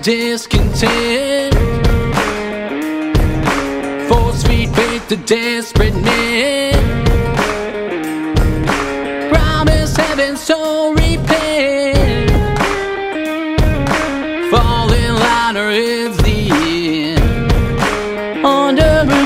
discontent. Force feed faith to desperate men. Promise heaven, so repent. Fall in line or it's the end. Under a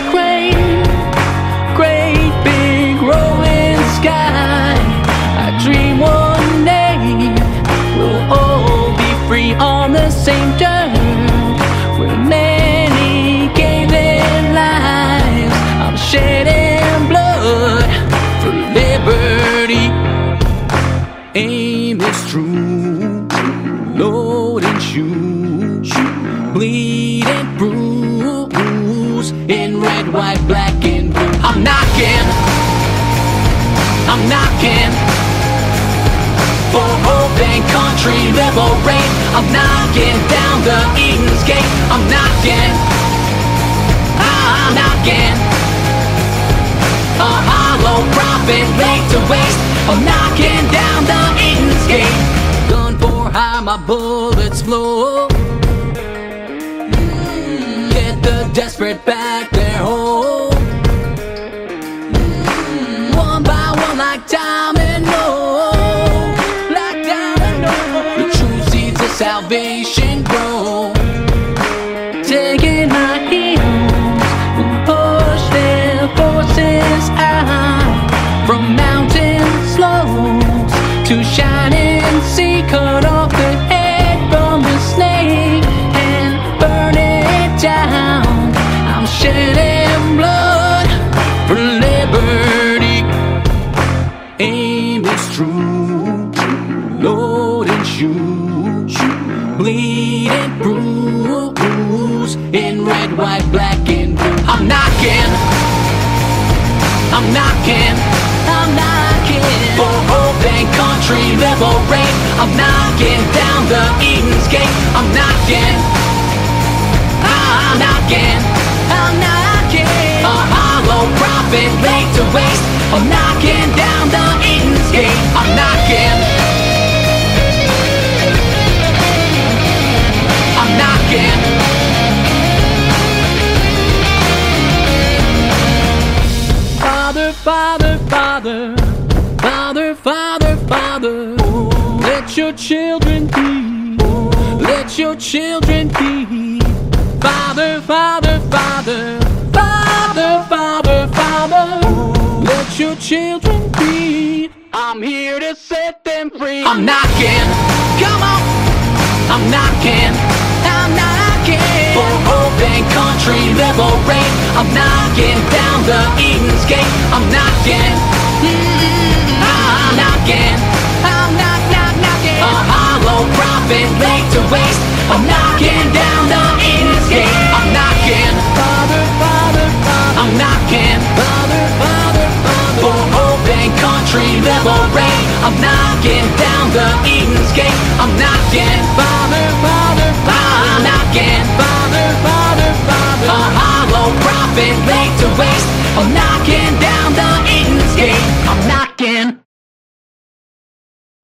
great big rolling sky, I dream one day we'll all be free on the same dirt where many gave their lives. I'm shedding blood for liberty. Aim is true, load and shoot, bleed and bruise in red, white, black and blue. I'm knocking for hope and country liberate. I'm knocking down the Eden's gate. I'm knocking a hollow prophet laid to waste. I'm knocking down the Eden's gate. Gun for high, my bullets flow. Get the desperate back their home. One by one like domino. Like domino. The true seeds of salvation grow. Taking my heels and push their forces out from mountain slopes to shining sea. Cut off the head from the snake and burn it down. I'm shedding blood for liberty. Aim is true, load and shoot, bleed and bruise in red, white, black and blue. I'm knocking for hope and country liberate. I'm knocking down the Eden's gate. I'm knocking a hollow prophet laid to waste. I'm knocking down the Eden's gate. I'm knocking Father, Father, Father, Father, Father, Father, let your children be, let your children be. Father, Father, Father, Father, Father, Father, let your children be. I'm here to set them free. I'm knocking, come on. I'm knocking for hope and country liberate. I'm knocking down the Eden's gate. I'm knocking a hollow prophet laid to waste. I'm knocking down the Eden's gate. I'm knocking, Father, Father, Father. I'm knocking, Father, Father, Father, for hope and country liberate. I'm knocking down the Eden's gate. I'm knocking